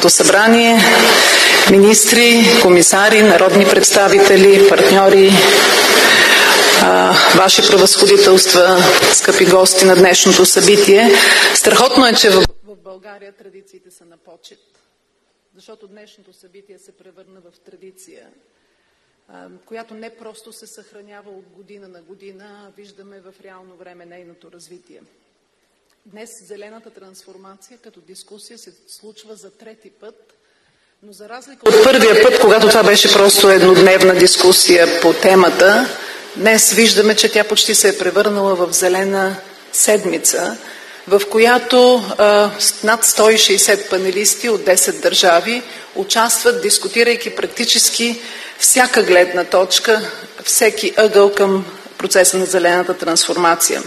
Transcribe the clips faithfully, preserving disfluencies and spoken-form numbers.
събрание, министри, комисари, народни представители, партньори, ваши превъзходителства, скъпи гости на днешното събитие. Страхотно е, че в България традициите са на почет, защото днешното събитие се превърна в традиция, която не просто се съхранява от година на година, а виждаме в реално време нейното развитие. Днес зелената трансформация като дискусия се случва за трети път, но за разлика от първия път, когато това беше просто еднодневна дискусия по темата, днес виждаме, че тя почти се е превърнала в зелена седмица, в която а, над сто и шейсет панелисти от десет държави участват, дискутирайки практически всяка гледна точка, всеки ъгъл към процеса на зелената трансформация.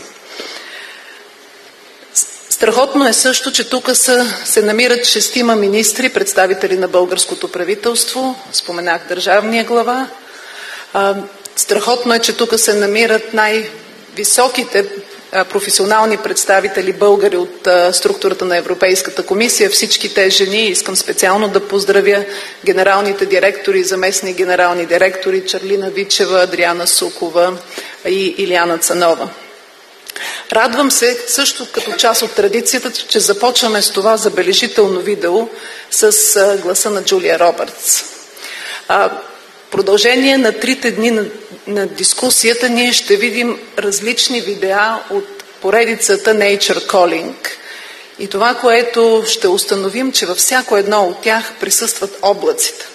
Страхотно е също, че тук са, се намират шестима министри, представители на българското правителство, споменах държавния глава. А, страхотно е, че тук се намират най-високите професионални представители българи от а, структурата на Европейската комисия, всички те жени. Искам специално да поздравя генералните директори, заместни генерални директори Чарлина Вичева, Адриана Сукова и Илияна Цанова. Радвам се също като част от традицията, че започваме с това забележително видео с а, гласа на Джулия Робъртс. А, продължение на трите дни на, на дискусията ние ще видим различни видеа от поредицата Nature Calling. И това, което ще установим, че във всяко едно от тях присъстват облаците.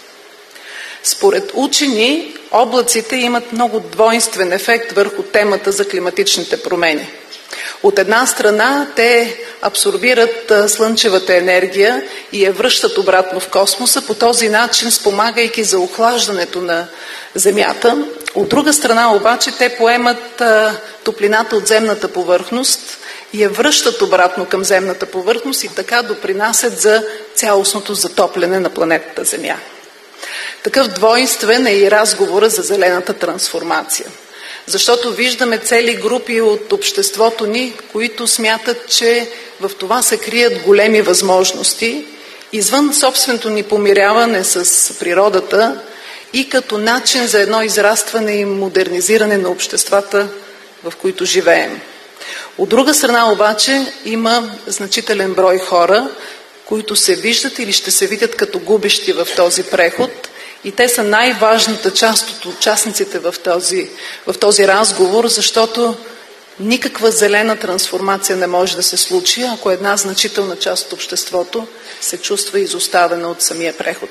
Според учени, облаците имат много двойствен ефект върху темата за климатичните промени. От една страна, те абсорбират слънчевата енергия и я връщат обратно в космоса, по този начин спомагайки за охлаждането на Земята. От друга страна обаче, те поемат топлината от земната повърхност и я връщат обратно към земната повърхност и така допринасят за цялостното затопляне на планетата Земя. Такъв двойствен е и разговора за зелената трансформация. Защото виждаме цели групи от обществото ни, които смятат, че в това се крият големи възможности, извън собственото ни помиряване с природата и като начин за едно израстване и модернизиране на обществата, в които живеем. От друга страна обаче има значителен брой хора, които се виждат или ще се видят като губещи в този преход, и те са най-важната част от участниците в този, в този разговор, защото никаква зелена трансформация не може да се случи, ако една значителна част от обществото се чувства изоставена от самия преход.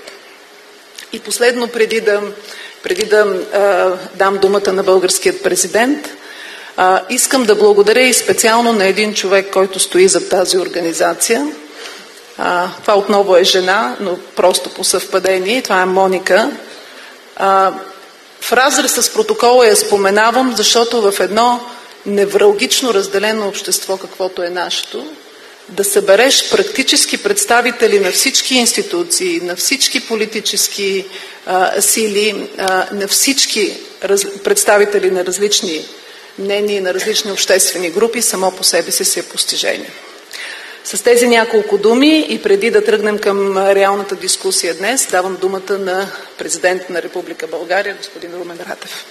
И последно, преди да, преди да а, дам думата на българският президент, а, искам да благодаря и специално на един човек, който стои зад тази организация. А, това отново е жена, но просто по съвпадение. Това е Моника. А, в разрез с протокола я споменавам, защото в едно невралгично разделено общество, каквото е нашето, да събереш практически представители на всички институции, на всички политически а, сили, а, на всички раз, представители на различни мнения, на различни обществени групи, само по себе си си е постижение. С тези няколко думи и преди да тръгнем към реалната дискусия днес, давам думата на президент на Република България, господин Румен Радев.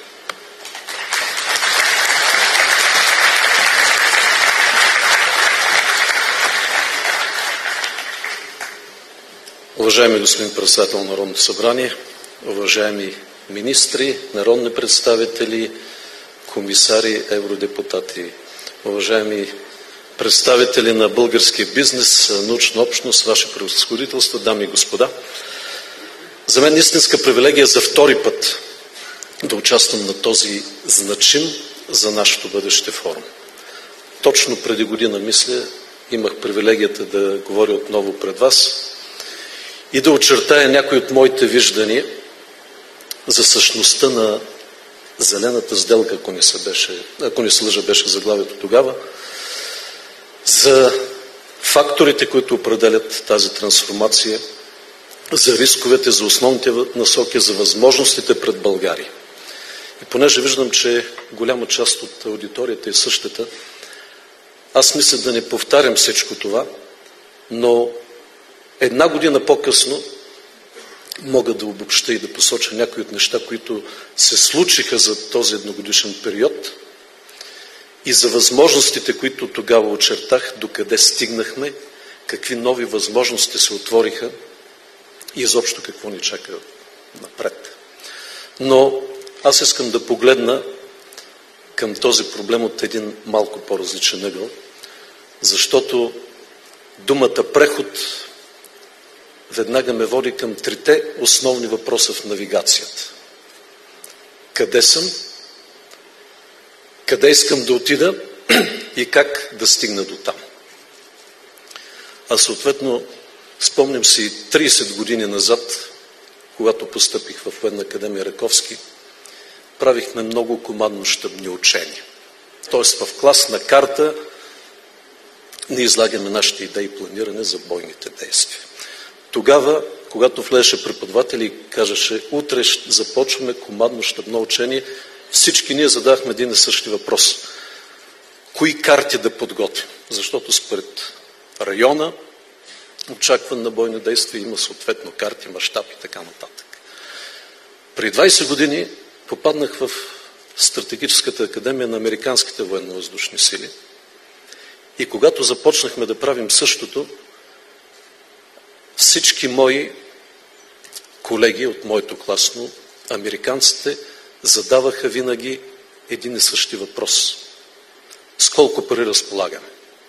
Уважаеми господин председател на Народното събрание, уважаеми министри, народни представители, комисари, евродепутати, уважаеми представители на българския бизнес, научна общност, ваши превъзходителства, дами и господа. За мен истинска привилегия за втори път да участвам на този значим за нашето бъдеще форум. Точно преди година, мисля, имах привилегията да говоря отново пред вас и да очертая някои от моите виждания за същността на зелената сделка, ако не се, беше, ако не се лъжа, беше заглавието тогава, за факторите, които определят тази трансформация, за рисковете, за основните насоки, за възможностите пред България. И понеже виждам, че голяма част от аудиторията е същата, аз мисля да не повтарям всичко това, но Една година по-късно мога да обобща и да посоча някои от неща, които се случиха за този едногодишен период и за възможностите, които тогава очертах, докъде стигнахме, какви нови възможности се отвориха и изобщо какво ни чака напред. Но аз искам да погледна към този проблем от един малко по-различен ъгъл, защото думата преход веднага ме води към трите основни въпроса в навигацията. Къде съм? Къде искам да отида? И как да стигна до там? А съответно, спомням си трийсет години назад, когато постъпих в Военна академия Раковски, правихме много командно-щабни учения. Тоест в класна карта ние излагаме нашите идеи и планиране за бойните действия. Тогава, когато влезеше преподавател и кажеше, утре ще започваме командно-щабно учение, всички ние задахме един и същи въпрос. Кои карти да подготвим? Защото според района, очакван на бойни действия, има съответно карти, мащаб и така нататък. При двайсет години попаднах в Стратегическата академия на Американските военно-въздушни сили и когато започнахме да правим същото, всички мои колеги от моето класно, американците, задаваха винаги един и същи въпрос. С колко пари разполагаме?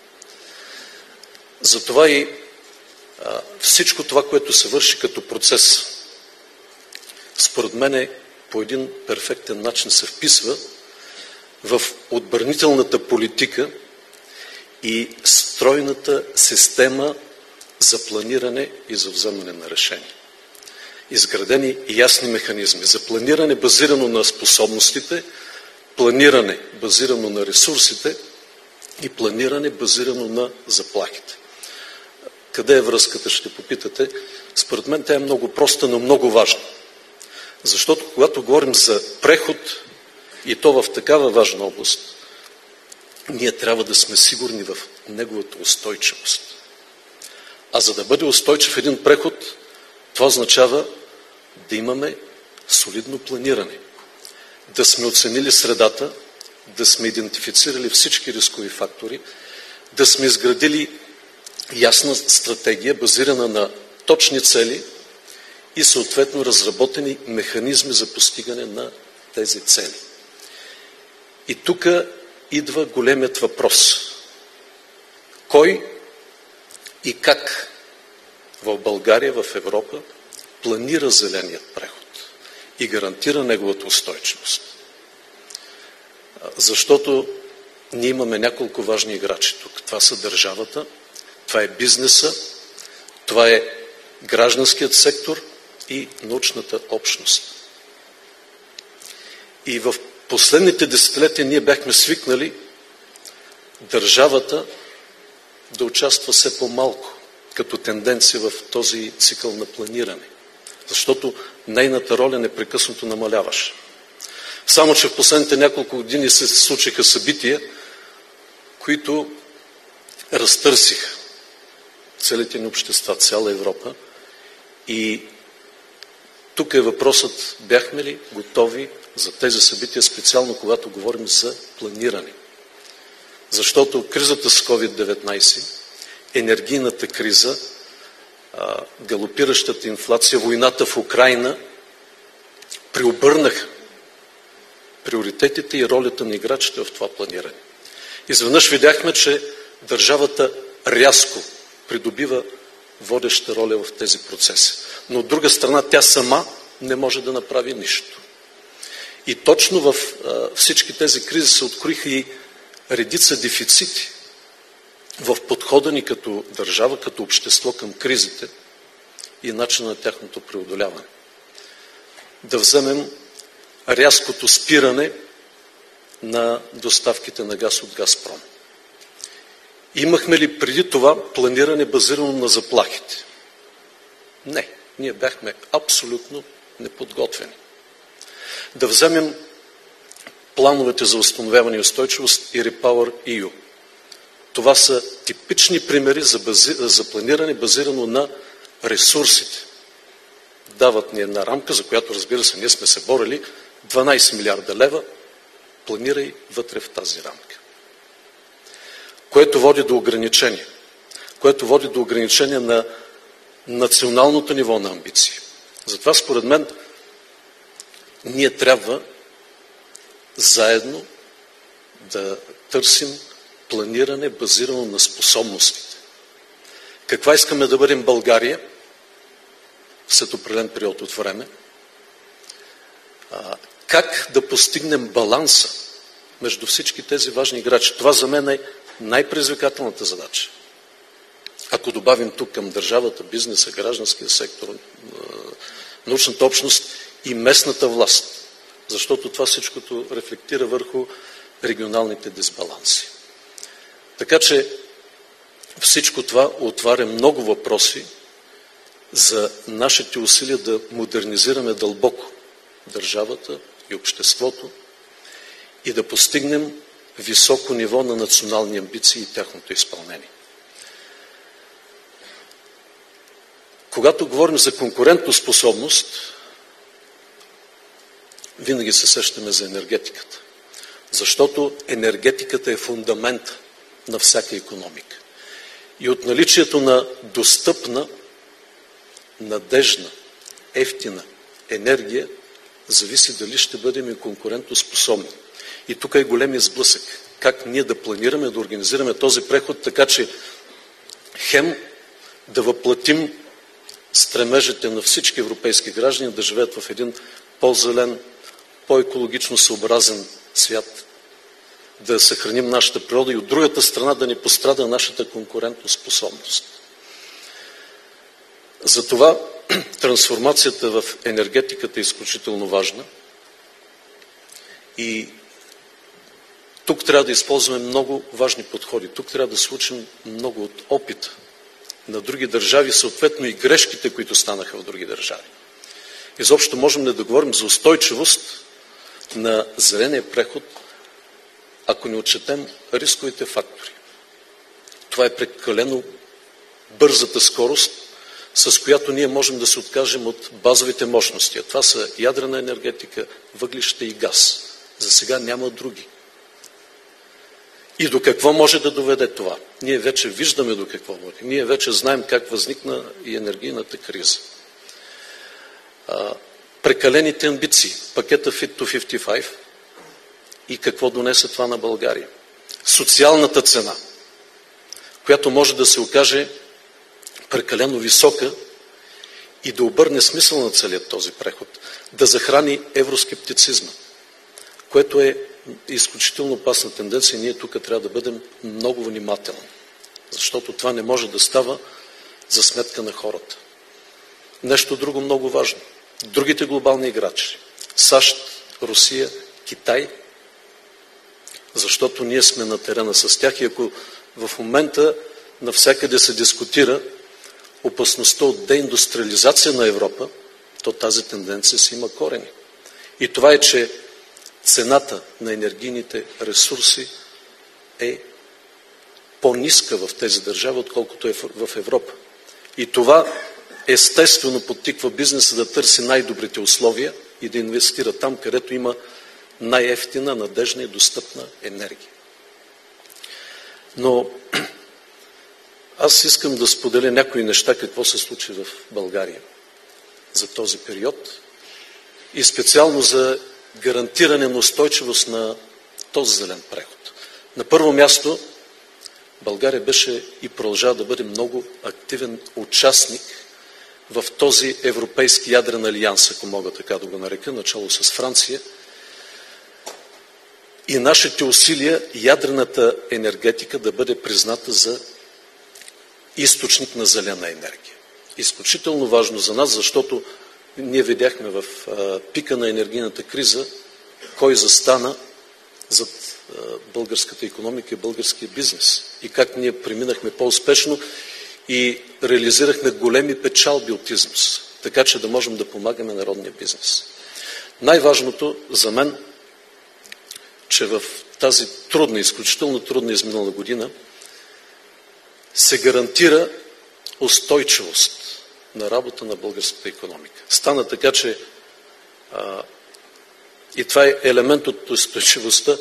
Затова и а, всичко това, което се върши като процес, според мен по един перфектен начин се вписва в отбранителната политика и стройната система за планиране и за вземане на решения. Изградени ясни механизми за планиране, базирано на способностите, планиране, базирано на ресурсите и планиране, базирано на заплахите. Къде е връзката, ще попитате. Според мен тя е много проста, но много важна. Защото когато говорим за преход, и то в такава важна област, ние трябва да сме сигурни в неговата устойчивост. А за да бъде устойчив един преход, това означава да имаме солидно планиране, да сме оценили средата, да сме идентифицирали всички рискови фактори, да сме изградили ясна стратегия, базирана на точни цели и съответно разработени механизми за постигане на тези цели. И тук идва големият въпрос. Кой и как в България, в Европа планира зеленият преход и гарантира неговата устойчивост? Защото ние имаме няколко важни играчи тук. Това са държавата, това е бизнеса, това е гражданският сектор и научната общност. И в последните десетилетия ние бяхме свикнали държавата да участва все по-малко като тенденция в този цикъл на планиране, защото нейната роля непрекъснато намаляваше. Само че в последните няколко години се случиха събития, които разтърсиха целите ни общества, цяла Европа. И тук е въпросът, бяхме ли готови за тези събития, специално когато говорим за планиране. Защото кризата с ковид деветнайсет, енергийната криза, галопиращата инфлация, войната в Украйна преобърнаха приоритетите и ролята на играчите в това планиране. Изведнъж видяхме, че държавата рязко придобива водеща роля в тези процеси. Но от друга страна тя сама не може да направи нищо. И точно в а, всички тези кризи се откроиха и редица дефицити в подхода ни като държава, като общество към кризите и начина на тяхното преодоляване. Да вземем рязкото спиране на доставките на газ от Газпром. Имахме ли преди това планиране базирано на заплахите? Не, ние бяхме абсолютно неподготвени. Да вземем плановете за възстановяване и устойчивост и Repower и ю. Това са типични примери за, бази... за планиране базирано на ресурсите дават ни една рамка, за която, разбира се, ние сме се борили, дванайсет милиарда лева, планирай вътре в тази рамка. Което води до ограничения. Което води до ограничения на националното ниво на амбиции. Затова, според мен, ние трябва заедно да търсим планиране, базирано на способностите. Каква искаме да бъдем България след определен период от време? Как да постигнем баланса между всички тези важни играчи? Това за мен е най-предизвикателната задача. Ако добавим тук към държавата, бизнеса, гражданския сектор, научната общност и местната власт, защото това всичкото рефлектира върху регионалните дисбаланси. Така че всичко това отваря много въпроси за нашите усилия да модернизираме дълбоко държавата и обществото и да постигнем високо ниво на национални амбиции и тяхното изпълнение. Когато говорим за конкурентоспособност, винаги се сещаме за енергетиката. Защото енергетиката е фундамент на всяка икономика. И от наличието на достъпна, надежна, евтина енергия зависи дали ще бъдем и конкурентоспособни. И тук е големия сблъсък. Как ние да планираме, да организираме този преход, така че хем да въплатим стремежите на всички европейски граждани да живеят в един по-зелен, по-екологично съобразен свят, да съхраним нашата природа и от другата страна да не пострада нашата конкурентоспособност. Затова трансформацията в енергетиката е изключително важна и тук трябва да използваме много важни подходи. Тук трябва да се учим много от опита на други държави, съответно и грешките, които станаха в други държави. Изобщо можем ли да говорим за устойчивост на зеления преход, ако не отчетем рисковите фактори. Това е прекалено бързата скорост, с която ние можем да се откажем от базовите мощности. Това са ядрена енергетика, въглища и газ. За сега няма други. И до какво може да доведе това? Ние вече виждаме до какво води. Ние вече знаем как възникна и енергийната криза. А, прекалените амбиции, пакета Fit to петдесет и пет и какво донесе това на България. Социалната цена, която може да се окаже прекалено висока и да обърне смисъл на целият този преход, да захрани евроскептицизма, което е изключително опасна тенденция и ние тук трябва да бъдем много внимателни, защото това не може да става за сметка на хората. Нещо друго много важно. Другите глобални играчи – САЩ, Русия, Китай, защото ние сме на терена с тях и ако в момента навсякъде се дискутира опасността от деиндустриализация на Европа, то тази тенденция си има корени. И това е, че цената на енергийните ресурси е по-ниска в тези държави, отколкото е в Европа. И това естествено подтиква бизнеса да търси най-добрите условия и да инвестира там, където има най-евтина, надежна и достъпна енергия. Но аз искам да споделя някои неща, какво се случи в България за този период и специално за гарантиране на устойчивост на този зелен преход. На първо място, България беше и продължава да бъде много активен участник в този европейски ядрен алианс, ако мога така да го нарека, начало с Франция. И нашите усилия ядрената енергетика да бъде призната за източник на зелена енергия. Изключително важно за нас, защото ние видяхме в пика на енергийната криза кой застана зад българската икономика и българския бизнес и как ние преминахме по-успешно и реализирахме големи печалби от износ, така че да можем да помагаме народния бизнес. Най-важното за мен, че в тази трудна, изключително трудна изминала година се гарантира устойчивост на работа на българската икономика. Стана така, че а, и това е елемент от устойчивостта.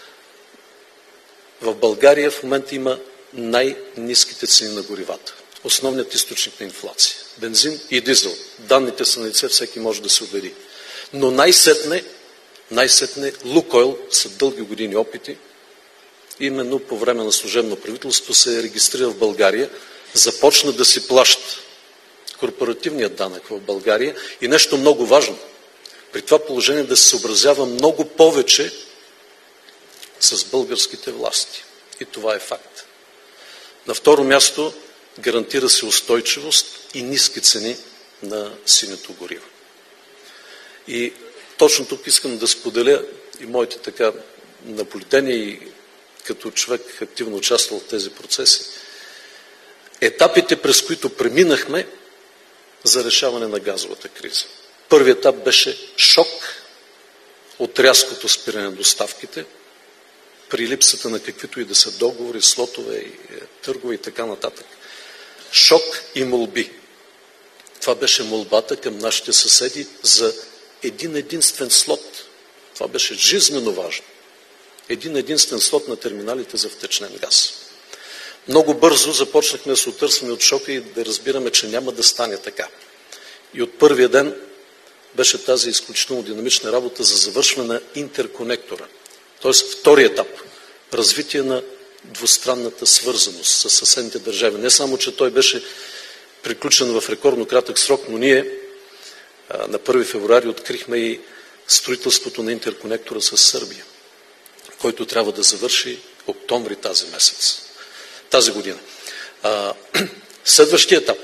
В България в момента има най-ниските цени на горивата. Основният източник на инфлация. Бензин и дизел. Данните са на лице, всеки може да се убеди. Но най-сетне, най-сетне Лукойл са дълги години опити. Именно по време на служебно правителство се регистрира в България, започна да си плаща корпоративният данък в България и нещо много важно. При това положение да се съобразява много повече с българските власти. И това е факт. На второ място гарантира се устойчивост и ниски цени на синето гориво. И точно тук искам да споделя и моите така наблюдения и като човек активно участвал в тези процеси. Етапите, през които преминахме за решаване на газовата криза. Първият етап беше шок от рязкото спиране на доставките, при липсата на каквито и да са договори, слотове, търгове и така нататък. Шок и молби. Това беше молбата към нашите съседи за един единствен слот. Това беше жизнено важно. Един единствен слот на терминалите за втечнен газ. Много бързо започнахме да се отърсваме от шока и да разбираме, че няма да стане така. И от първия ден беше тази изключително динамична работа за завършване на интерконектора. Тоест втори етап. Развитие на двустранната свързаност с съседните държави. Не само, че той беше приключен в рекордно кратък срок, но ние на първи февруари открихме и строителството на интерконектора с Сърбия, който трябва да завърши октомври тази месец, тази година. Следващия етап.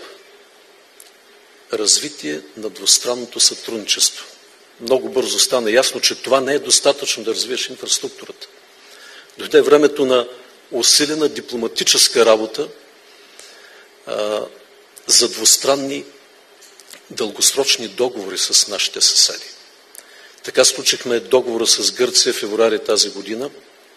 Развитие на двустранното сътрудничество. Много бързо стана ясно, че това не е достатъчно да развиеш инфраструктурата. Дойде времето на усилена дипломатическа работа а, за двустранни дългосрочни договори с нашите съседи. Така сключихме договора с Гърция в февруари тази година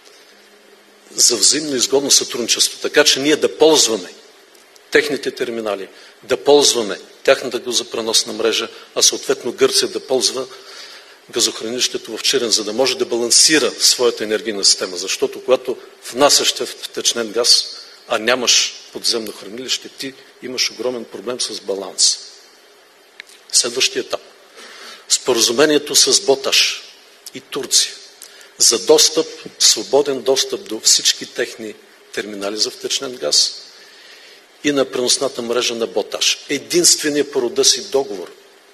за взаимно изгодно сътрудничество, така че ние да ползваме техните терминали, да ползваме тяхната газопреносна мрежа, а съответно Гърция да ползва газохранилището в Чирен, за да може да балансира своята енергийна система. Защото когато внасяш втечнен газ, а нямаш подземно хранилище, ти имаш огромен проблем с баланс. Следващия етап. Споразумението с Боташ и Турция за достъп, свободен достъп до всички техни терминали за втечнен газ и на преносната мрежа на Боташ. Единственият по рода си договор,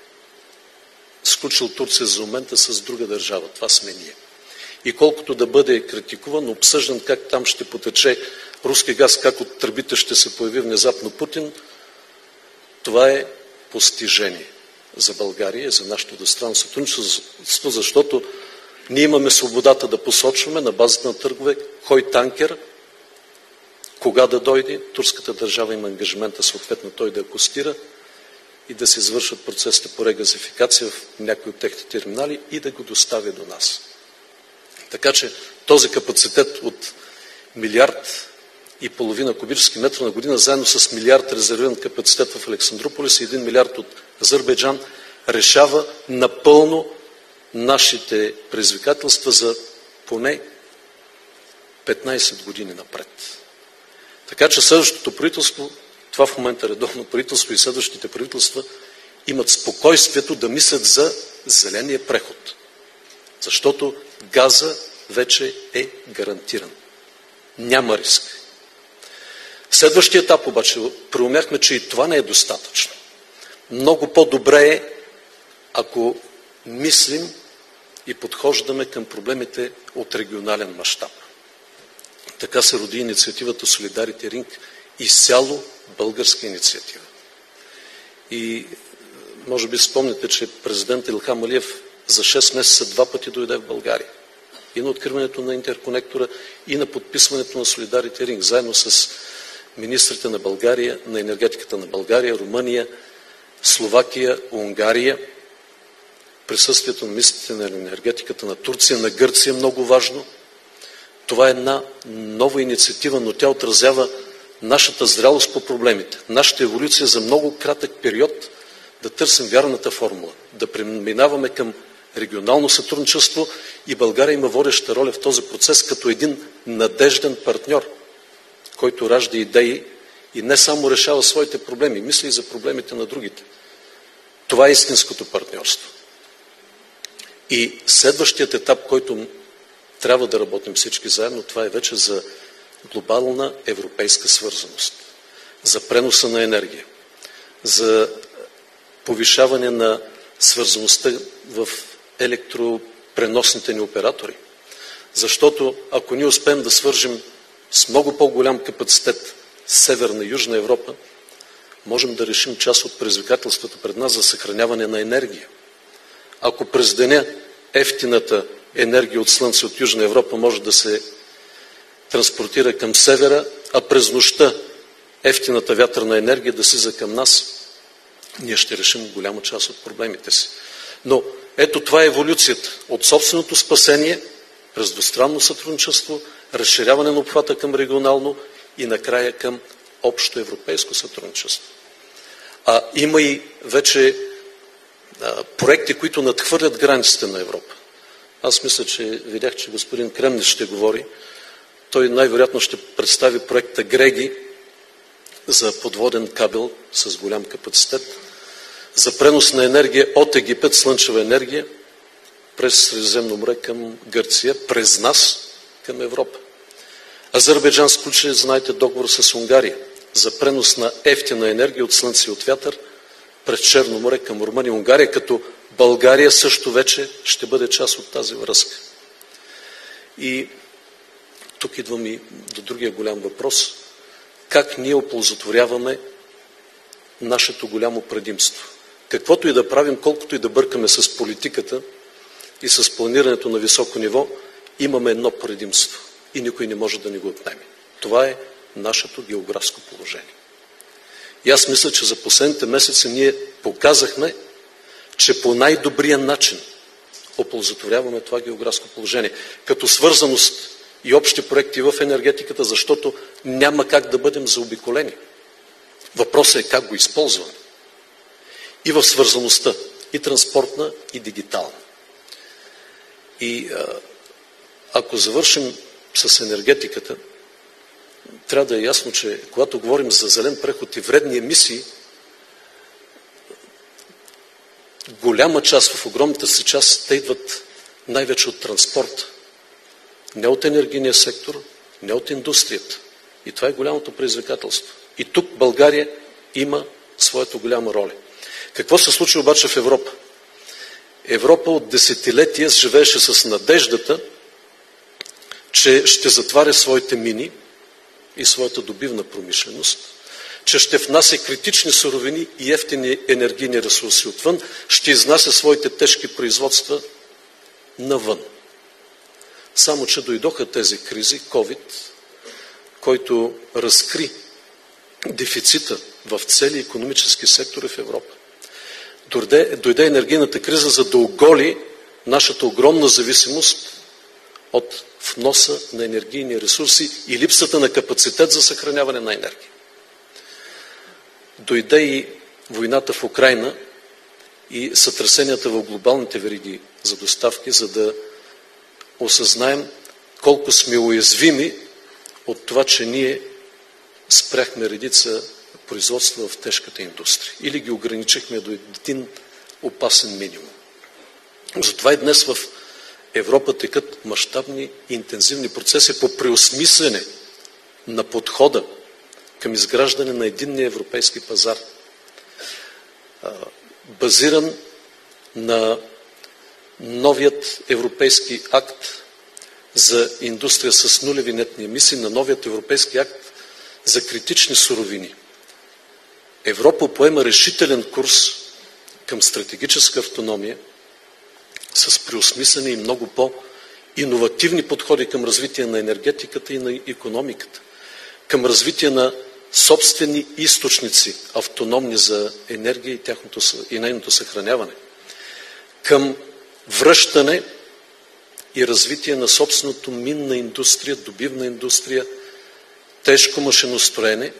сключил Турция за момента с друга държава. Това сме ние. И колкото да бъде критикуван, обсъждан как там ще потече руски газ, как от тръбите ще се появи внезапно Путин, това е постижение за България и за нашето двустранно сътрудничество, защото ние имаме свободата да посочваме на базата на търгове кой танкер, кога да дойде. Турската държава има ангажимента съответно той да акостира и да се извършват процесите по регазификация в някои от техните терминали и да го доставя до нас. Така че този капацитет от милиард и половина кубически метра на година, заедно с милиард резервиран капацитет в Александрополис и един милиард от Азербайджан, решава напълно нашите предизвикателства за поне петнайсет години напред. Така че следващото правителство, това в момента редовно правителство и следващите правителства имат спокойствието да мислят за зеления преход. Защото газа вече е гарантиран. Няма риск. Следващия етап обаче преумяхме, че и това не е достатъчно. Много по-добре е, ако мислим и подхождаме към проблемите от регионален мащаб. Така се роди инициативата Solidarity Ring, изцяло българска инициатива. И може би спомняте, че президент Илхам Алиев за шест месеца два пъти дойде в България. И на откриването на интерконектора, и на подписването на Solidarity Ring, заедно с министрите на България, на енергетиката на България, Румъния, Словакия, Унгария, присъствието на министрите на енергетиката на Турция, на Гърция, много важно. Това е една нова инициатива, но тя отразява нашата зрялост по проблемите, нашата еволюция за много кратък период да търсим вярната формула, да преминаваме към регионално сътрудничество и България има водеща роля в този процес като един надежден партньор, който ражда идеи и не само решава своите проблеми, мисли и за проблемите на другите. Това е истинското партньорство. И следващият етап, който трябва да работим всички заедно, това е вече за глобална европейска свързаност, за преноса на енергия, за повишаване на свързаността в електропреносните ни оператори. Защото ако ние успеем да свържим с много по-голям капацитет Северна и Южна Европа, можем да решим част от предизвикателствата пред нас за съхраняване на енергия. Ако през деня ефтината енергия от Слънце от Южна Европа може да се транспортира към севера, а през нощта ефтината вятърна енергия да слиза към нас, ние ще решим голяма част от проблемите си. Но ето това е еволюцията от собственото спасение през двустранно сътрудничество, разширяване на обхвата към регионално и накрая към общо европейско сътрудничество. А има и вече а, проекти, които надхвърлят границите на Европа. Аз мисля, че видях, че господин Кремнич ще говори. Той най-вероятно ще представи проекта Греги за подводен кабел с голям капацитет, за пренос на енергия от Египет, слънчева енергия, през Средиземно море към Гърция, през нас към Европа. Азербайджан сключи, знаете, договор с Унгария за пренос на ефтина енергия от слънце и от вятър през Черно море към Румъния и Унгария, като България също вече ще бъде част от тази връзка. И тук идвам и до другия голям въпрос. Как ние оползотворяваме нашето голямо предимство? Каквото и да правим, колкото и да бъркаме с политиката и с планирането на високо ниво, имаме едно предимство и никой не може да ни го отнеме. Това е нашето географско положение. И аз мисля, че за последните месеци ние показахме, че по най-добрия начин оползотворяваме това географско положение, като свързаност и общи проекти в енергетиката, защото няма как да бъдем заобиколени. Въпросът е как го използваме. И в свързаността, и транспортна, и дигитална. И а, ако завършим с енергетиката, трябва да е ясно, че когато говорим за зелен преход и вредни емисии, голяма част, в огромната си част, те идват най-вече от транспорта. Не от енергийния сектор, не от индустрията. И това е голямото предизвикателство. И тук България има своята голяма роля. Какво се случи обаче в Европа? Европа от десетилетия живееше с надеждата, че ще затваря своите мини и своята добивна промишленост, че ще внася критични суровини и ефтини енергийни ресурси отвън, ще изнася своите тежки производства навън. Само че дойдоха тези кризи, COVID, който разкри дефицита в цели икономически сектори в Европа. Дойде, дойде енергийната криза, за да оголи нашата огромна зависимост от вноса на енергийни ресурси и липсата на капацитет за съхраняване на енергия. Дойде и войната в Украйна и сътресенията в глобалните вериги за доставки, за да осъзнаем колко сме уязвими от това, че ние спряхме редица производства в тежката индустрия или ги ограничихме до един опасен минимум. Затова и днес в Европа текат мащабни и интензивни процеси по преосмислене на подхода към изграждане на единния европейски пазар, базиран на новият европейски акт за индустрия с нулеви нетни емисии, на новият европейски акт за критични суровини. Европа поема решителен курс към стратегическа автономия с преосмислени и много по-иновативни подходи към развитие на енергетиката и на икономиката, към развитие на собствени източници, автономни за енергия и, тяхното, и нейното съхраняване, към връщане и развитие на собственото минна индустрия, добивна индустрия, тежко машиностроене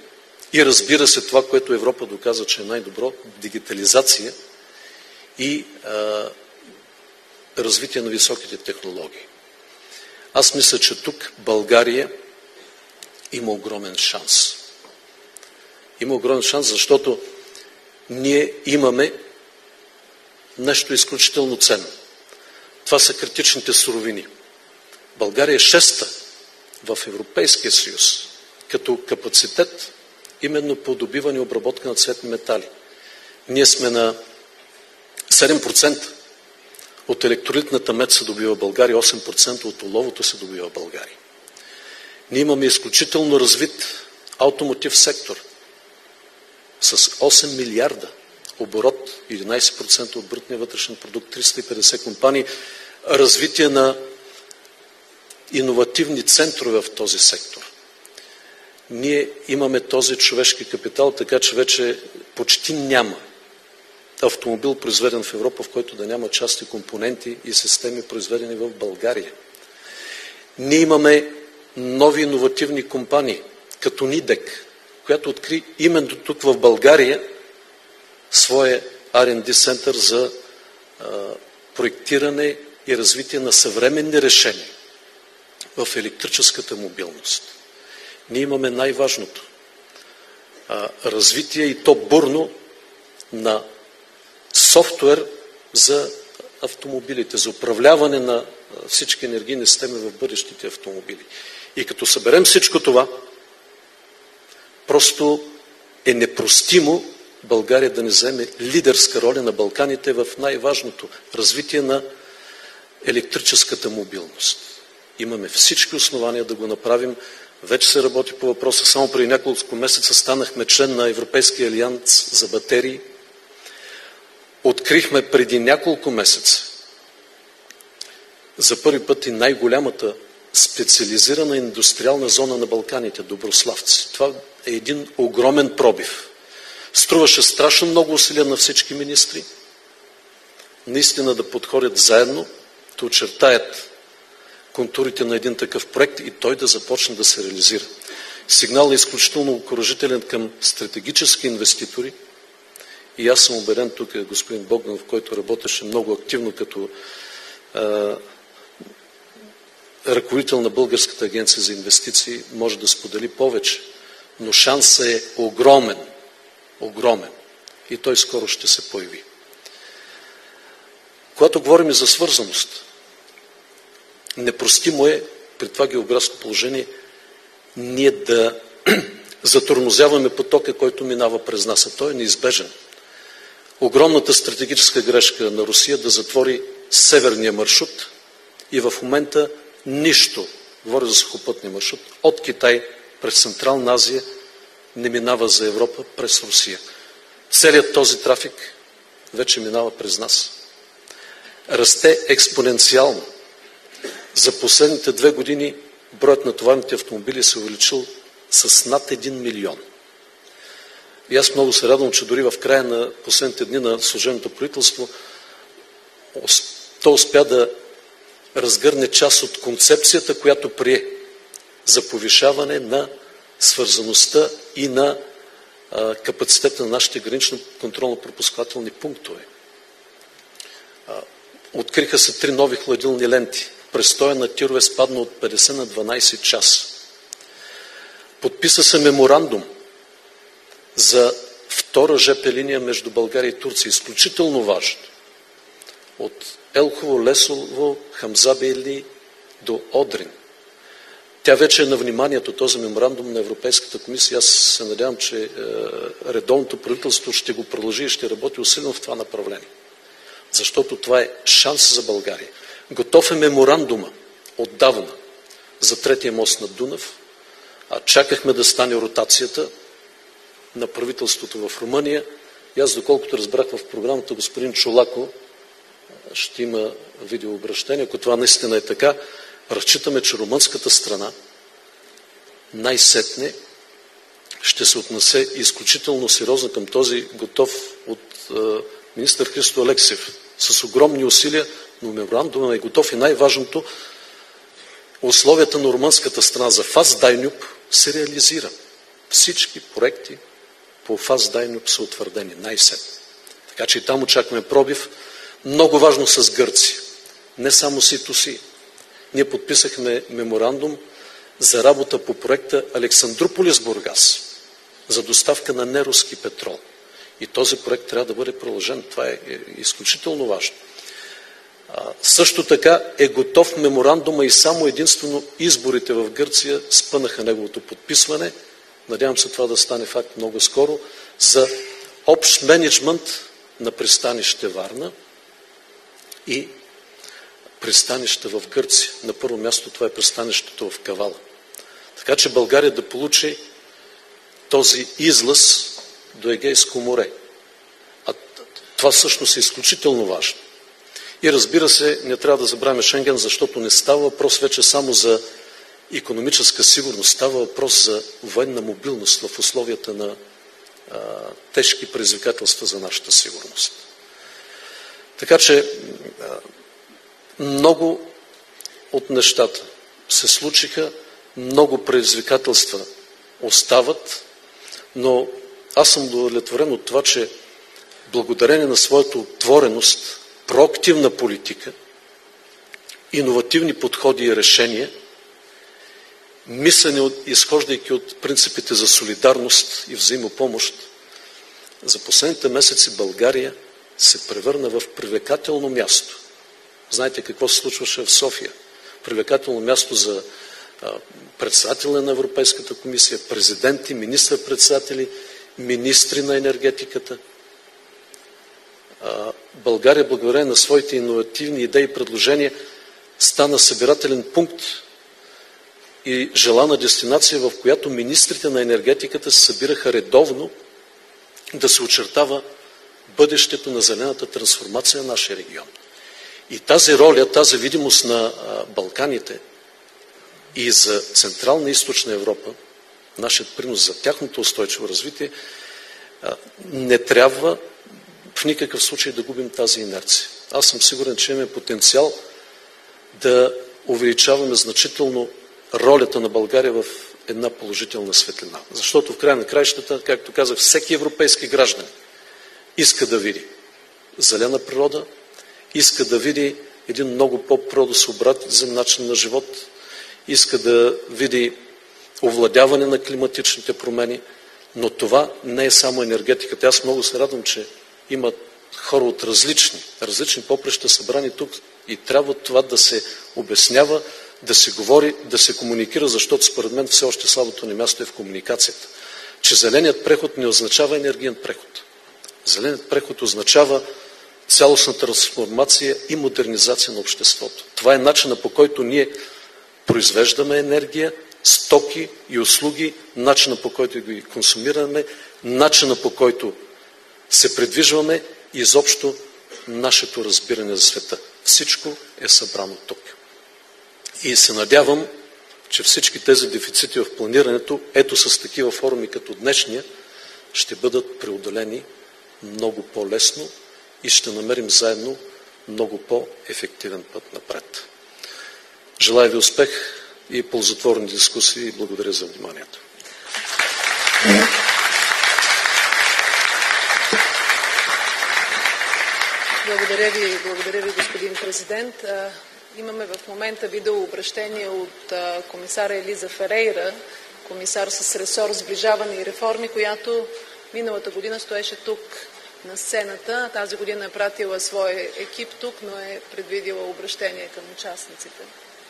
И разбира се, това, което Европа доказа, че е най-добро – дигитализация и а, развитие на високите технологии. Аз мисля, че тук България има огромен шанс. Има огромен шанс, защото ние имаме нещо изключително ценно. Това са критичните суровини. България е шеста в Европейския съюз като капацитет именно по добиване и обработка на цветни метали. Ние сме на седем процента от електролитната мед се добива в България, осем процента от оловото се добива в България. Ние имаме изключително развит автомотив сектор с осем милиарда оборот, единайсет процента от брутния вътрешен продукт, триста и петдесет компании, развитие на иновативни центрове в този сектор. Ние имаме този човешки капитал, така че вече почти няма автомобил, произведен в Европа, в който да няма части, компоненти и системи, произведени в България. Ние имаме нови иновативни компании, като Нидек, която откри именно тук в България своя Ар енд Ди център за а, проектиране и развитие на съвременни решения в електрическата мобилност. Ние имаме най-важното а, развитие и то бурно на софтуер за автомобилите, за управляване на всички енергийни системи в бъдещите автомобили. И като съберем всичко това, просто е непростимо България да не вземе лидерска роля на Балканите в най-важното развитие на електрическата мобилност. Имаме всички основания да го направим. Вече се работи по въпроса. Само преди няколко месеца станахме член на Европейския алианс за батерии. Открихме преди няколко месеца за първи път и най-голямата специализирана индустриална зона на Балканите – Доброславци. Това е един огромен пробив. Струваше страшно много усилия на всички министри, наистина да подходят заедно, да очертаят контурите на един такъв проект и той да започне да се реализира. Сигналът е изключително окуражителен към стратегически инвеститори и аз съм убеден, тук е господин Богданов, който работеше много активно като а, ръководител на Българската агенция за инвестиции, може да сподели повече, но шансът е огромен, огромен и той скоро ще се появи. Когато говорим за свързаност, непростимо е при това географско положение ние да затормозяваме потока, който минава през нас, а той е неизбежен. Огромната стратегическа грешка на Русия да затвори северния маршрут и в момента нищо, говоря за сухопътния маршрут, от Китай през Централна Азия не минава за Европа през Русия. Целият този трафик вече минава през нас. Расте експоненциално. За последните две години броят на товарните автомобили се увеличил с над един милион. И аз много се радвам, че дори в края на последните дни на служебното правителство то успя да разгърне част от концепцията, която прие за повишаване на свързаността и на а, капацитета на нашите гранично контролно-пропускателни пунктове. А, откриха се три нови хладилни ленти. Престоя на тирове спадна от петдесет на дванайсет часа. Подписа се меморандум за втора жп линия между България и Турция. Изключително важно. От Елхово, Лесово, Хамзабейли до Одрин. Тя вече е на вниманието, този меморандум на Европейската комисия. Аз се надявам, че е, редовното правителство ще го продължи и ще работи усилено в това направление. Защото това е шанс за България. Готов е меморандума отдавна за третия мост над Дунав. А чакахме да стане ротацията на правителството в Румъния. И аз, доколкото разбрах в програмата, господин Чолако ще има видеообращение. Ако това наистина е така, разчитаме, че румънската страна най-сетне ще се отнесе изключително сериозно към този готов от е, министър Христо Алексиев с огромни усилия, но меморандумът е готов и най-важното условията на румънската страна за ФАС Дайнюб се реализира. Всички проекти по фаз Дайнуп са утвърдени най-сетне. Така че и там очакваме пробив. Много важно с Гърция. Не само си ту си. Ние подписахме меморандум за работа по проекта Александруполис Бургас за доставка на неруски петрол. И този проект трябва да бъде продължен. Това е изключително важно. А, също така е готов меморандума и само единствено изборите в Гърция спънаха неговото подписване. Надявам се това да стане факт много скоро, за общ мениджмънт на пристанище Варна и пристанище в Гърция. На първо място това е пристанището в Кавала. Така че България да получи този излъз до Егейско море. А това всъщност е изключително важно. И разбира се, не трябва да забравяме Шенген, защото не става въпрос вече само за икономическа сигурност, става въпрос за военна мобилност в условията на а, тежки предизвикателства за нашата сигурност. Така че а, много от нещата се случиха, много предизвикателства остават, но аз съм удовлетворен от това, че благодарение на своята отвореност, проактивна политика, иновативни подходи и решения, мислене, изхождайки от принципите за солидарност и взаимопомощ, за последните месеци България се превърна в привлекателно място. Знаете какво се случваше в София? Привлекателно място за председателя на Европейската комисия, президенти, министър-председатели, министри на енергетиката. България, благодарение на своите иновативни идеи и предложения, стана събирателен пункт и желана дестинация, в която министрите на енергетиката се събираха редовно да се очертава бъдещето на зелената трансформация на нашия регион. И тази роля, тази видимост на Балканите и за Централна и Източна Европа, нашият принос за тяхното устойчиво развитие, не трябва в никакъв случай да губим тази инерция. Аз съм сигурен, че имаме потенциал да увеличаваме значително ролята на България в една положителна светлина. Защото в края на краищата, както казах, всеки европейски граждан иска да види зелена природа, иска да види един много по-природосъобразен начин на живот, иска да види овладяване на климатичните промени, но това не е само енергетиката. Аз много се радвам, че има хора от различни, различни поприща събрани тук и трябва това да се обяснява, да се говори, да се комуникира, защото според мен все още слабото ни място е в комуникацията. Че зеленият преход не означава енергиен преход. Зеленият преход означава цялостна трансформация и модернизация на обществото. Това е начинът, по който ние произвеждаме енергия, стоки и услуги, начинът, по който ги консумираме, начинът, по който се придвижваме и изобщо нашето разбиране за света. Всичко е събрано тук. И се надявам, че всички тези дефицити в планирането, ето с такива форуми като днешния, ще бъдат преодолени много по-лесно и ще намерим заедно много по-ефективен път напред. Желая ви успех и ползотворни дискусии и благодаря за вниманието. Благодаря ви, благодаря ви, господин президент. Имаме в момента видеообращение от комисара Елиза Ферейра, комисар с ресор сближаване и реформи, която миналата година стоеше тук на сцената. Тази година е пратила своя екип тук, но е предвидила обращение към участниците.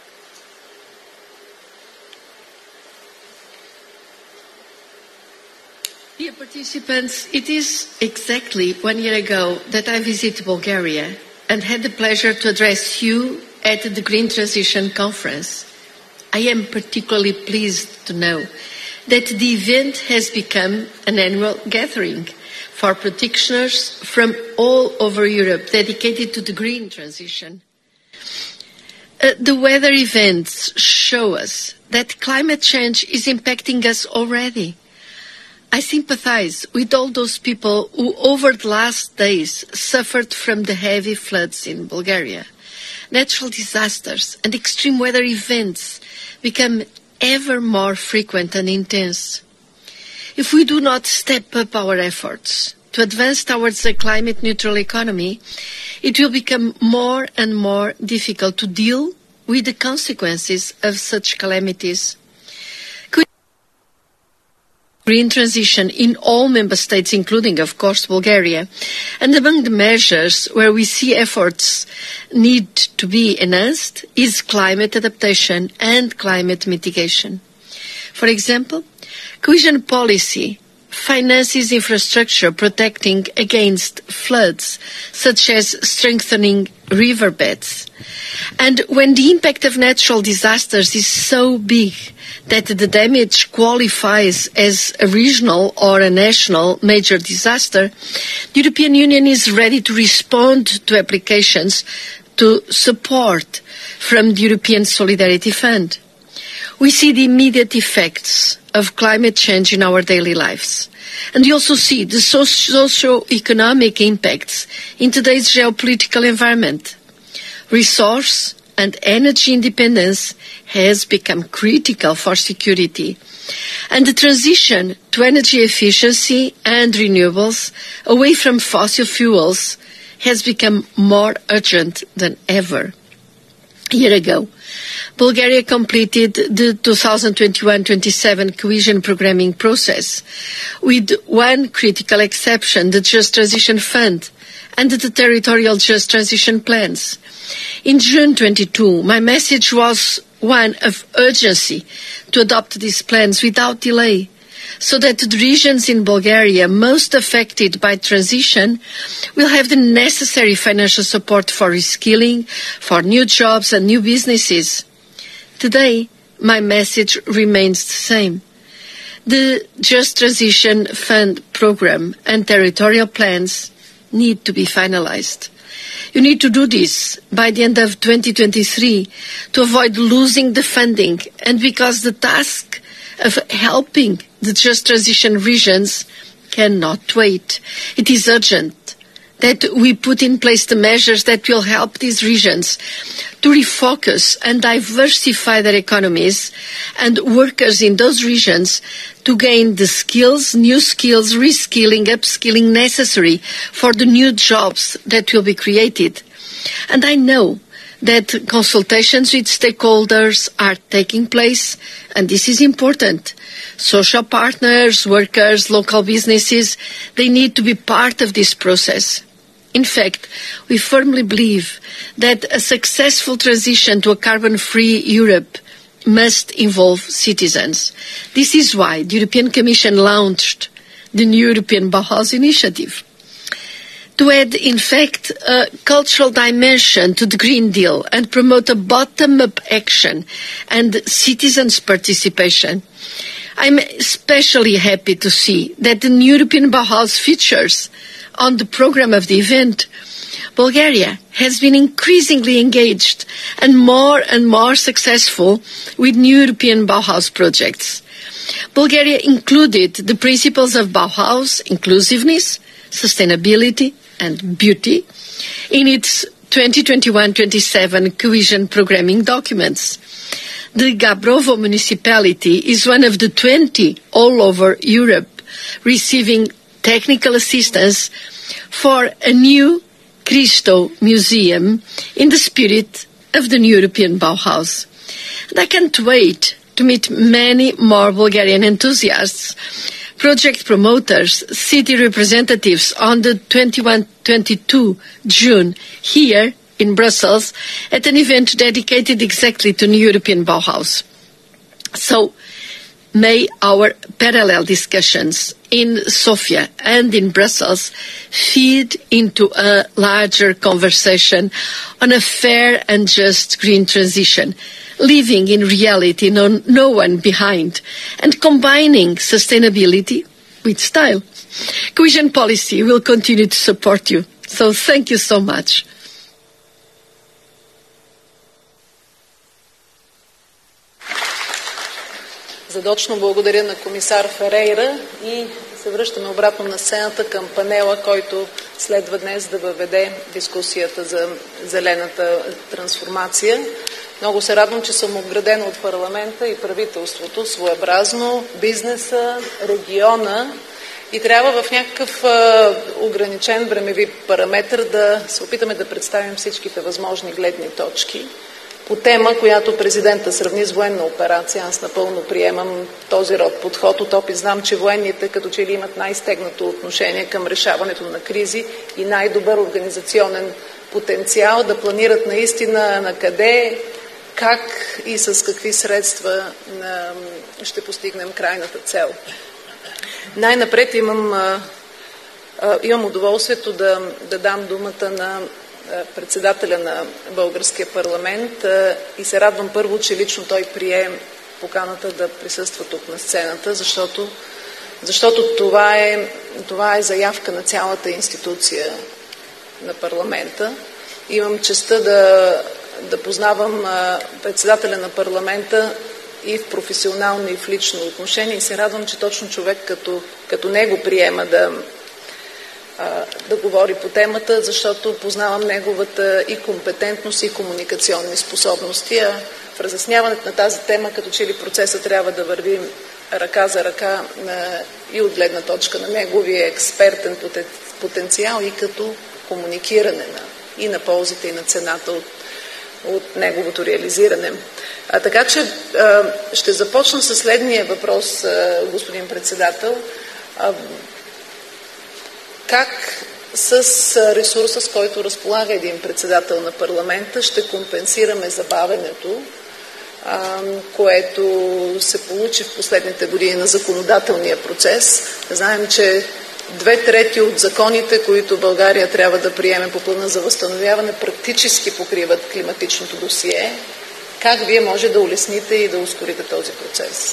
Dear participants, it is exactly one year ago that I visited Bulgaria and had the pleasure to address you at the Green Transition Conference. I am particularly pleased to know that the event has become an annual gathering for practitioners from all over Europe dedicated to the green transition. Uh, the weather events show us that climate change is impacting us already. I sympathize with all those people who over the last days suffered from the heavy floods in Bulgaria. Natural disasters and extreme weather events become ever more frequent and intense. If we do not step up our efforts to advance towards a climate-neutral economy, it will become more and more difficult to deal with the consequences of such calamities. Green transition in all member states, including, of course, Bulgaria. And among the measures where we see efforts need to be enhanced is climate adaptation and climate mitigation. For example, cohesion policy finances infrastructure protecting against floods, such as strengthening riverbeds. And when the impact of natural disasters is so big that the damage qualifies as a regional or a national major disaster, the European Union is ready to respond to applications to support from the European Solidarity Fund. We see the immediate effects of climate change in our daily lives. And we also see the socio-economic impacts in today's geopolitical environment. Resource and energy independence has become critical for security. And the transition to energy efficiency and renewables away from fossil fuels has become more urgent than ever. A year ago, Bulgaria completed the two thousand twenty-one twenty-seven cohesion programming process, with one critical exception, the Just Transition Fund and the territorial Just Transition plans. In June twenty-two, my message was one of urgency to adopt these plans without delay, so that the regions in Bulgaria most affected by transition will have the necessary financial support for reskilling, for new jobs and new businesses. Today, my message remains the same. The Just Transition Fund program and territorial plans need to be finalized. You need to do this by the end of twenty twenty-three to avoid losing the funding, and because the task of helping the Just Transition regions cannot wait. It is urgent that we put in place the measures that will help these regions to refocus and diversify their economies, and workers in those regions to gain the skills, new skills, reskilling, upskilling necessary for the new jobs that will be created. And I know that consultations with stakeholders are taking place, and this is important. Social partners, workers, local businesses, they need to be part of this process. In fact, we firmly believe that a successful transition to a carbon-free Europe must involve citizens. This is why the European Commission launched the new European Bauhaus initiative, to add, in fact, a cultural dimension to the Green Deal and promote a bottom-up action and citizens' participation. I'm especially happy to see that the new European Bauhaus features on the program of the event. Bulgaria has been increasingly engaged and more and more successful with new European Bauhaus projects. Bulgaria included the principles of Bauhaus, inclusiveness, sustainability, and beauty in its twenty twenty-one twenty-seven cohesion programming documents. The Gabrovo municipality is one of the twenty all over Europe receiving technical assistance for a new Christo Museum in the spirit of the new European Bauhaus. And I can't wait to meet many more Bulgarian enthusiasts, project promoters, city representatives on the twenty-first to twenty-second June here in Brussels at an event dedicated exactly to new European Bauhaus. So, may our parallel discussions in Sofia and in Brussels feed into a larger conversation on a fair and just green transition, leaving in reality no, no one behind, and combining sustainability with style. Cohesion policy will continue to support you. So thank you so much. Задочно благодаря на комисар Ферейра и се връщаме обратно на сцената към панела, който следва днес да въведе дискусията за зелената трансформация. Много се радвам, че съм обградена от парламента и правителството, своеобразно, бизнеса, региона и трябва в някакъв а, ограничен времеви параметр да се опитаме да представим всичките възможни гледни точки по тема, която президента сравни с военна операция. Аз напълно приемам този род подход. От опит знам, че военните като че ли имат най-стегнато отношение към решаването на кризи и най-добър организационен потенциал да планират наистина на къде, как и с какви средства ще постигнем крайната цел. Най-напред имам, а, а, имам удоволствието да, да дам думата на председателя на българския парламент а, и се радвам първо, че лично той прие поканата да присъства тук на сцената, защото, защото това, е, това е заявка на цялата институция на парламента. Имам честта да, да познавам а, председателя на парламента и в професионално, и в лично отношение и се радвам, че точно човек като, като него приема да, а, да говори по темата, защото познавам неговата и компетентност, и комуникационни способности. А в разясняването на тази тема, като че ли процеса трябва да върви ръка за ръка а, и от гледна точка на неговия експертен потенциал и като комуникиране на, и на ползите, и на цената от от неговото реализиране. А, така че а, ще започна с следния въпрос, а, господин председател. А, как с ресурса, с който разполага един председател на парламента, ще компенсираме забавенето, а, което се получи в последните години на законодателния процес? Знаем, че две трети от законите, които България трябва да приеме по плана за възстановяване, практически покриват климатичното досие. Как вие може да улесните и да ускорите този процес?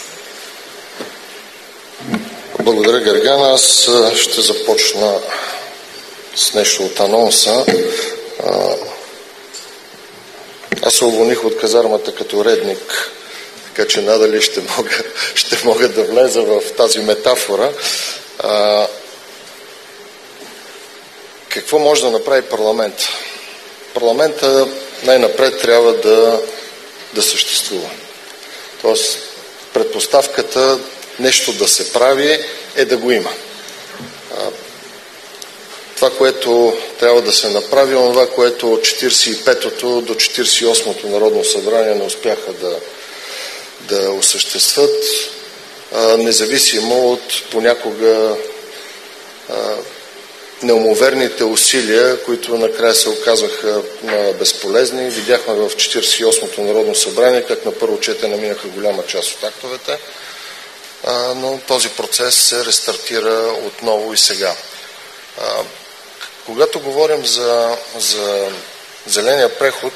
Благодаря, Гергана. Аз ще започна с нещо от анонса. Аз се уволних от казармата като редник, така че надали ще мога, ще мога да влеза в тази метафора. Какво може да направи парламент? Парламента най-напред трябва да, да съществува. Тоест, предпоставката нещо да се прави е да го има. Това, което трябва да се направи, е това, което от четиридесет и петото до четиридесет и осмото Народно събрание не успяха да, да осъществят, независимо от понякога неумоверните усилия, които накрая се оказаха безполезни. Видяхме в четиридесет и осмото Народно събрание как на първо четене минаха голяма част от актовете, но този процес се рестартира отново и сега. Когато говорим за, за зеления преход,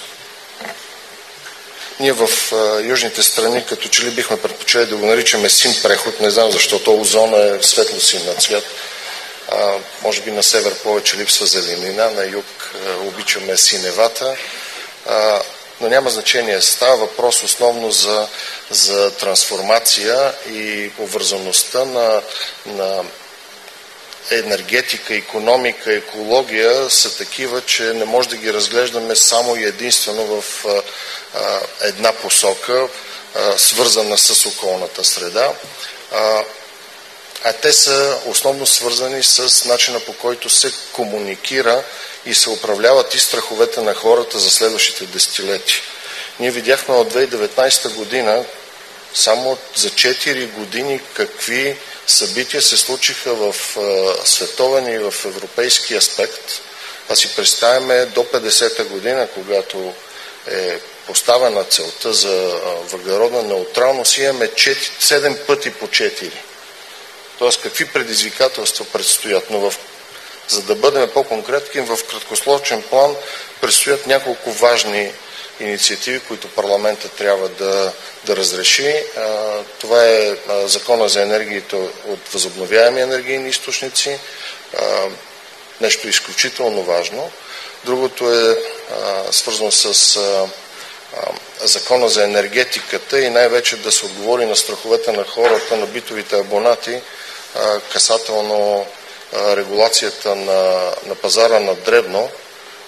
ние в южните страни като че ли бихме предпочели да го наричаме син преход, не знам защо, озона е светло-син на цвят. А, може би на север повече липсва зеленина, на юг а, обичаме синевата, а, но няма значение. Става въпрос основно за, за трансформация и обвързаността на, на енергетика, икономика, екология са такива, че не може да ги разглеждаме само и единствено в а, а, една посока, а, свързана с околната среда. А, а те са основно свързани с начина, по който се комуникира и се управляват и страховете на хората за следващите десетилетия. Ние видяхме от две хиляди и деветнадесета година, само за четири години, какви събития се случиха в световен и в европейски аспект. А си представяме до петдесета година, когато е поставена целта за въглеродна неутралност, имаме седем пъти по четири. Тоест, какви предизвикателства предстоят. Но в, за да бъдем по-конкретни, в краткосрочен план предстоят няколко важни инициативи, които парламентът трябва да, да разреши. Това е закона за енергията от възобновяеми енергийни източници. Нещо изключително важно. Другото е свързано с закона за енергетиката и най-вече да се отговори на страховете на хората, на битовите абонати, касателно регулацията на, на пазара на дребно,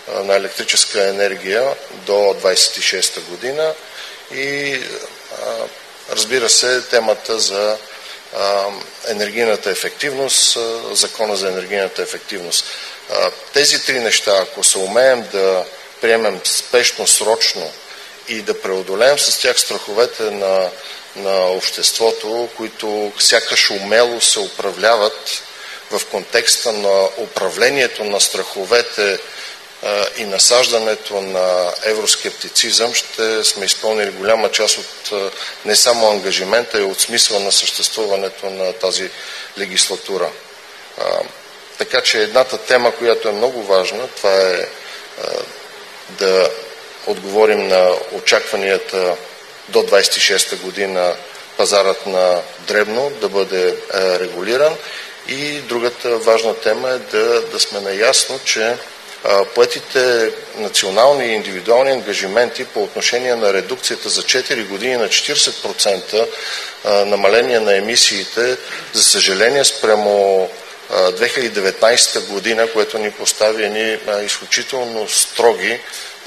на електрическа енергия до двадесет и шеста година и разбира се темата за енергийната ефективност, закона за енергийната ефективност. Тези три неща, ако се умеем да приемем спешно, срочно и да преодолеем с тях страховете на, на обществото, които сякаш умело се управляват в контекста на управлението на страховете и насаждането на евроскептицизъм, ще сме изпълнили голяма част от не само ангажимента, и от смисъла на съществуването на тази легислатура. Така че едната тема, която е много важна, това е да отговорим на очакванията до двадесет и шеста година пазарът на дребно да бъде регулиран. И другата важна тема е да, да сме наясно, че поетите национални и индивидуални ангажименти по отношение на редукцията за четири години на четиридесет процента намаление на емисиите, за съжаление спрямо две хиляди и деветнадесета година, което ни постави едни изключително строги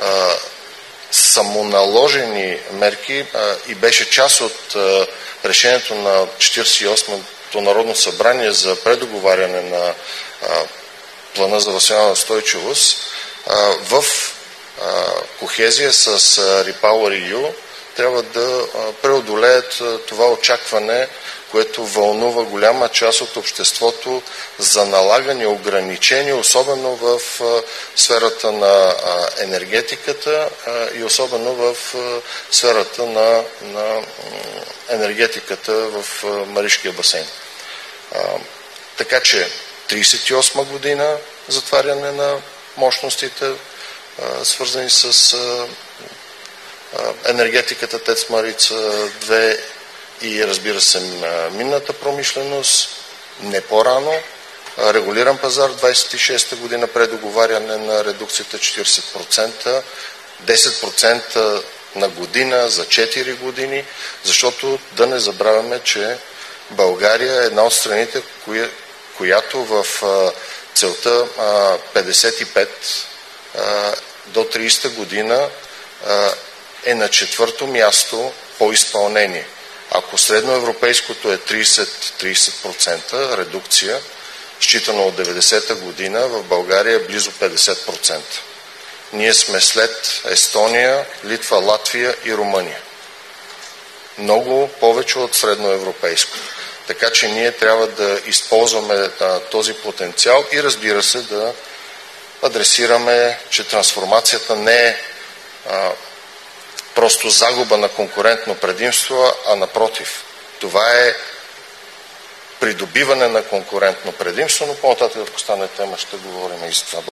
самоналожени мерки и беше част от решението на четиридесет и осмото Народно събрание за предоговаряне на плана за възстановяване на устойчивост, в кохезия с REPowerEU трябва да преодолеят това очакване, което вълнува голяма част от обществото за налагани ограничения, особено в сферата на енергетиката и особено в сферата на, на енергетиката в Маришкия басейн. Така че тридесет и осма година затваряне на мощностите, свързани с енергетиката ТЕЦ Марица две и разбира се минната промишленост, не по-рано, регулиран пазар двадесет и шеста година, предоговаряне на редукцията четиридесет процента, десет процента на година за четири години, защото да не забравяме, че България е една от страните, коя, която в целта петдесет и пет до тридесета година е на четвърто място по изпълнение. Ако средноевропейското е тридесет до тридесет процента редукция, считано от деветдесета година, в България е близо петдесет процента. Ние сме след Естония, Литва, Латвия и Румъния. Много повече от средноевропейското. Така че ние трябва да използваме а, този потенциал и разбира се да адресираме, че трансформацията не е а, просто загуба на конкурентно предимство, а напротив. Това е придобиване на конкурентно предимство, но по-нататък, ако стане тема, ще говорим и за това.